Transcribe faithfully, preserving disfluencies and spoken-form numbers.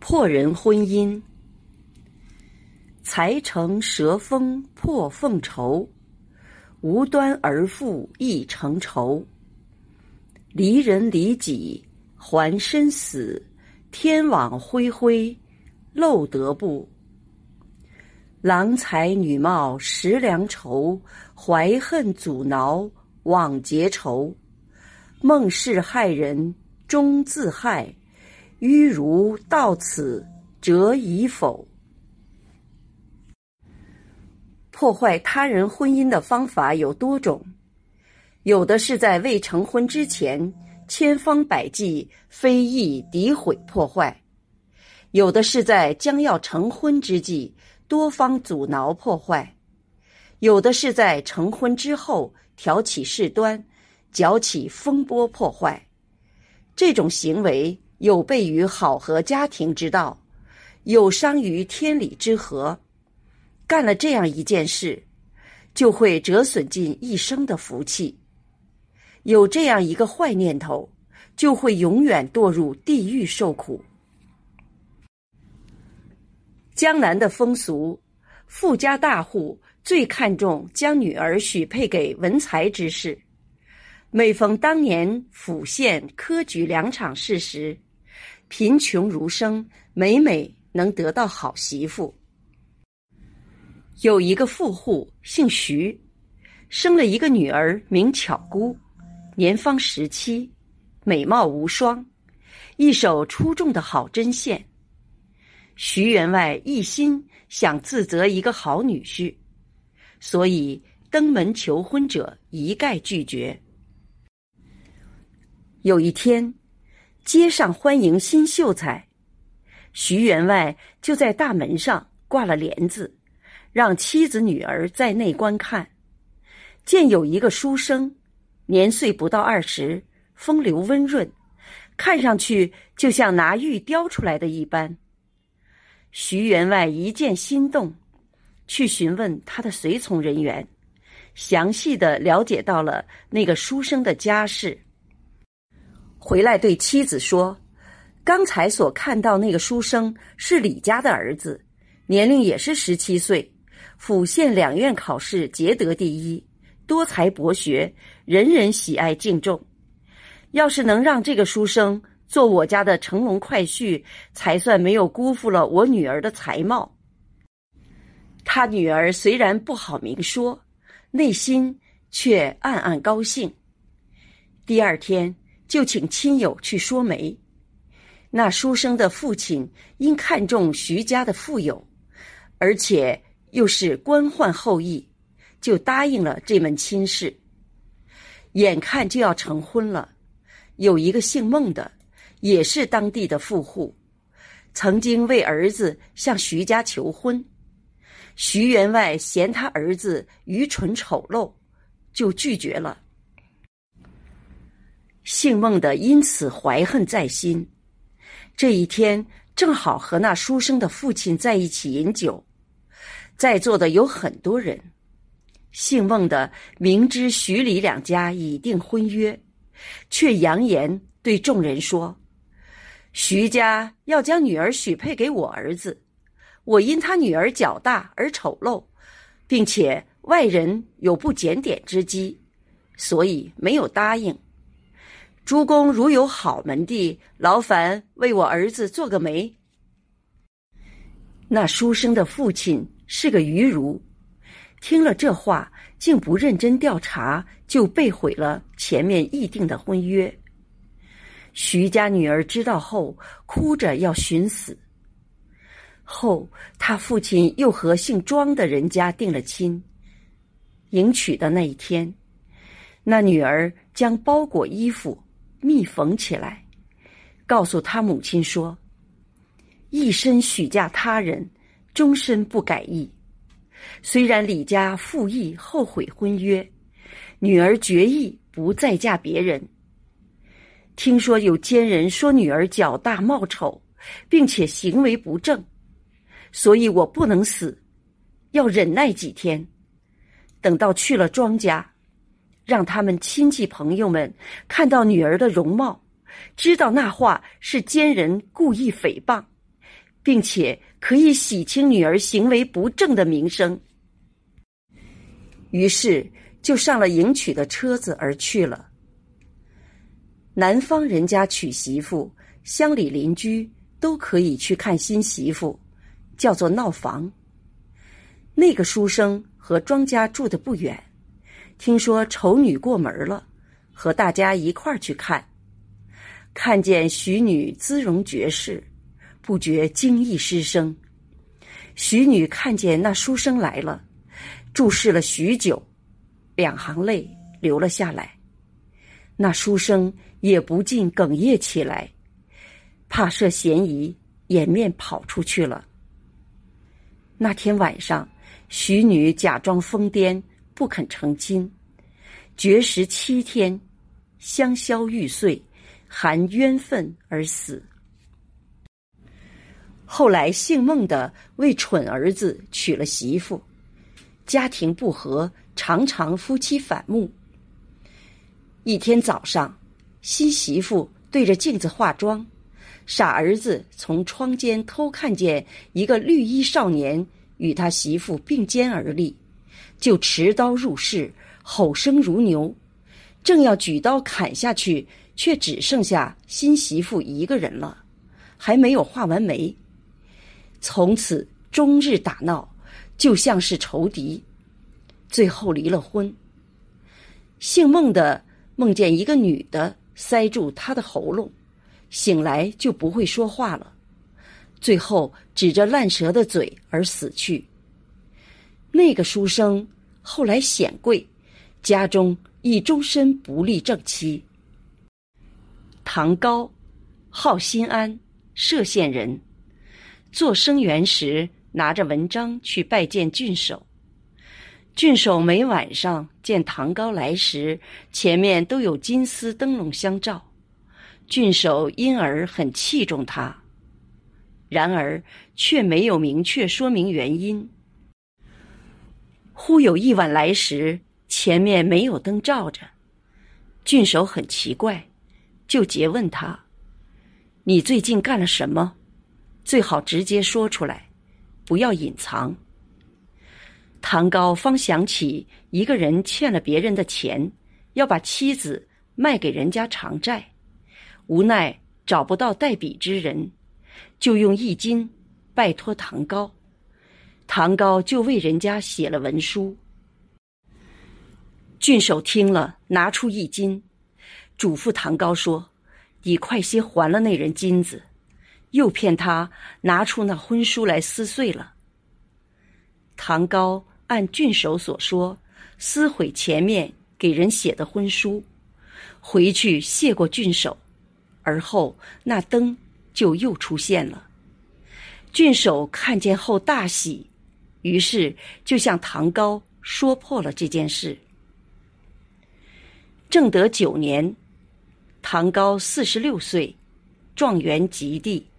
破人婚姻。才成蛇锋破凤绸，无端而复亦成仇。离人离己还身死，天网恢恢漏得不。郎才女貌识良愁，怀恨阻挠枉结仇。梦是害人终自害，愚如到此折已否。破坏他人婚姻的方法有多种，有的是在未成婚之前千方百计非议诋毁破坏，有的是在将要成婚之际多方阻挠破坏，有的是在成婚之后挑起事端，搅起风波破坏。这种行为有悖于好合家庭之道，有伤于天理之和。干了这样一件事，就会折损尽一生的福气。有这样一个坏念头，就会永远堕入地狱受苦。江南的风俗，富家大户最看重将女儿许配给文才之士。每逢当年府县科举两场试时，贫穷儒生每每能得到好媳妇。有一个富户姓徐，生了一个女儿名巧姑，年方十七，美貌无双，一手出众的好针线。徐员外一心想自择一个好女婿，所以登门求婚者一概拒绝。有一天，街上欢迎新秀才，徐员外就在大门上挂了帘子，让妻子女儿在内观看。见有一个书生，年岁不到二十，风流温润，看上去就像拿玉雕出来的一般。徐员外一见心动，去询问他的随从人员，详细的了解到了那个书生的家世。回来对妻子说，刚才所看到那个书生是李家的儿子，年龄也是十七岁，府县两院考试皆得第一，多才博学，人人喜爱敬重。要是能让这个书生做我家的乘龙快婿，才算没有辜负了我女儿的才貌。他女儿虽然不好明说，内心却暗暗高兴。第二天就请亲友去说媒。那书生的父亲因看重徐家的富有，而且又是官宦后裔，就答应了这门亲事。眼看就要成婚了，有一个姓孟的，也是当地的富户，曾经为儿子向徐家求婚。徐员外嫌他儿子愚蠢丑陋，就拒绝了。姓孟的因此怀恨在心。这一天正好和那书生的父亲在一起饮酒，在座的有很多人。姓孟的明知徐李两家已定婚约，却扬言对众人说，徐家要将女儿许配给我儿子，我因他女儿较大而丑陋，并且外人有不检点之机，所以没有答应。诸公如有好门第，劳烦为我儿子做个媒。那书生的父亲是个愚儒，听了这话，竟不认真调查，就背毁了前面议定的婚约。徐家女儿知道后，哭着要寻死。后他父亲又和姓庄的人家定了亲。迎娶的那一天，那女儿将包裹衣服密缝起来，告诉他母亲说，一身许嫁他人，终身不改易。虽然李家负义后悔婚约，女儿决意不再嫁别人。听说有奸人说女儿脚大貌丑，并且行为不正，所以我不能死，要忍耐几天，等到去了庄家，让他们亲戚朋友们看到女儿的容貌，知道那话是奸人故意诽谤， 并且可以洗清女儿行为不正的名声。于是就上了迎娶的车子而去了。男方人家娶媳妇，乡里邻居都可以去看新媳妇，叫做闹房。那个书生和庄家住得不远，听说丑女过门了，和大家一块儿去看。看见许女姿容绝世，不觉惊异失声。许女看见那书生来了，注视了许久，两行泪流了下来。那书生也不禁哽咽起来，怕涉嫌疑，掩面跑出去了。那天晚上，许女假装疯癫，不肯成亲，绝食七天，香消玉碎，含冤愤而死。后来姓孟的为蠢儿子娶了媳妇，家庭不和，常常夫妻反目。一天早上，新媳妇对着镜子化妆，傻儿子从窗间偷看见一个绿衣少年与他媳妇并肩而立，就持刀入室，吼声如牛，正要举刀砍下去，却只剩下新媳妇一个人了，还没有画完眉。从此终日打闹，就像是仇敌，最后离了婚。姓孟的梦见一个女的塞住他的喉咙，醒来就不会说话了，最后指着烂舌的嘴而死去。那个书生后来显贵，家中亦终身不立正妻。唐高，号新安，歙县人。做生员时，拿着文章去拜见郡守。郡守每晚上见唐高来时，前面都有金丝灯笼相照，郡守因而很器重他，然而却没有明确说明原因。忽有一晚来时，前面没有灯照着，郡守很奇怪，就诘问他：你最近干了什么？最好直接说出来，不要隐藏。唐高方想起一个人欠了别人的钱，要把妻子卖给人家偿债，无奈找不到代笔之人，就用易经拜托唐高。唐高就为人家写了文书。郡守听了，拿出易经，嘱咐唐高说：你快些还了那人金子，又骗他拿出那婚书来撕碎了。唐高按郡守所说，撕毁前面给人写的婚书，回去谢过郡守，而后那灯就又出现了。郡守看见后大喜，于是就向唐高说破了这件事。正德九年，唐高四十六岁，状元及第。